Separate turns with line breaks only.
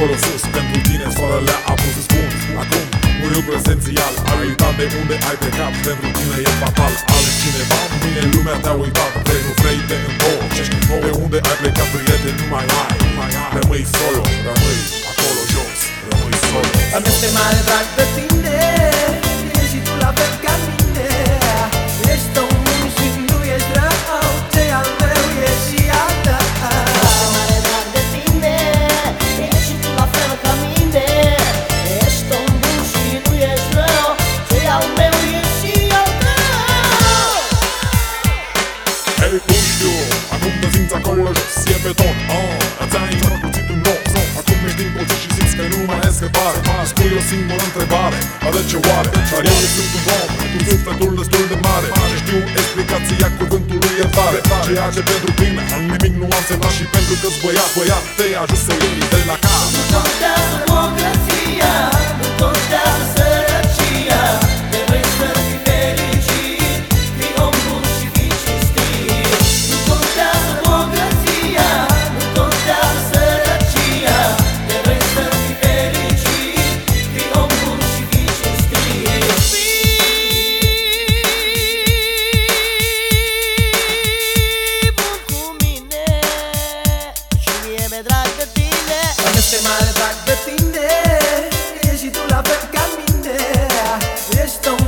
acolo sus, pentru tine soarele a pus să spun. Acum, un lucru esențial, ai uitat de unde ai plecat, pentru tine e fatal. Alegi cineva, mâine lumea te-a uitat. Vrei, nu vrei, te întorci. Pe unde ai plecat, prieten, nu mai ai. Rămâi solo, rămâi acolo jos, rămâi solo.
Am este mare drag de tine, ești și tu la fel ca mine. Ești om bun și nu ești rău, ce al meu e și al tău.
Este mare drag de tine, ești și tu la fel ca mine. Ești om bun și nu ești rău, ce al meu e și al tău.
Hei, tu știu, acum te simți acolo jos, e beton. Ți-ai încărcuțit un nou zon. Acum ești din poziție și simți că nu mai e scăpare. Spui o singură întrebare, de ce oare? Dar eu sunt un om, cu sufletul destul de mare. Și știu explicația cuvântului iertare. Ceea ce pentru tine nimic nu a însemnat. Și pentru că-ți băiat, te-ai ajuns să iei de la cap.
Nu contează bogăția, nu contează sărăcia. Trebuie să fii fericit, fii om bun și fii cinstit. Nu contează bogăția, nu contează sărăcia. Trebuie să fii fericit, fii om bun și fii cinstit.
Fii bun cu mine și mie mi-e drag de tine.
Îmi este mare drag de tine, ești și tu la fel ca mine. Ești om